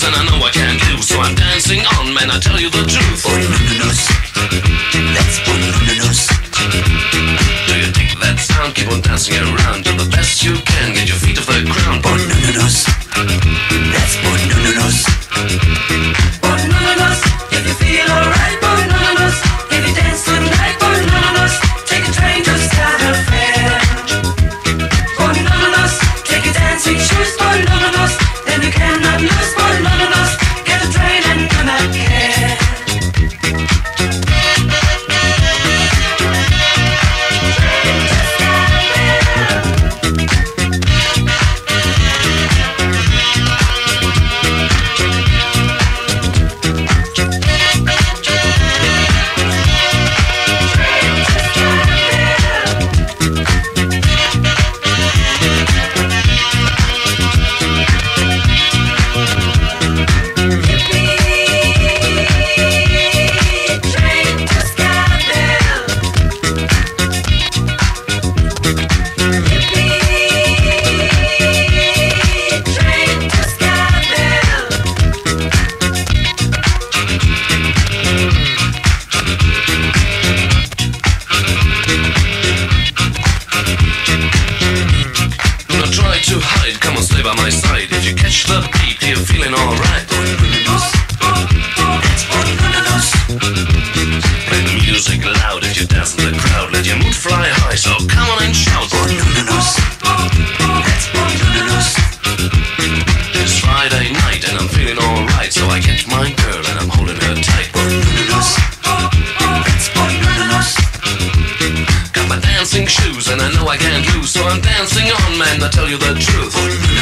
shoes and I know I can't lose, so I'm dancing on, man, I tell you the truth. Bananas, let's bananas. Do you dig that sound? Keep on dancing around. Do the best you can, get your feet off the ground. Bananas, let's bananas. Bananas, if you feel alright, bananas. If you dance tonight, bananas. Take a train to Santa Fe. Bananas, take your dancing shoes, bananas. Then you cannot lose, bananas. Get the train and do not care. By my side, if you catch the beat, you're feeling alright. Play the music loud if you dance in the crowd. Let your mood fly high, so come on and shout. It's Friday night and I'm feeling alright, so I catch my girl and I'm holding her tight. Got my dancing shoes and I know I can't lose, so I'm dancing on, man, I tell you the truth.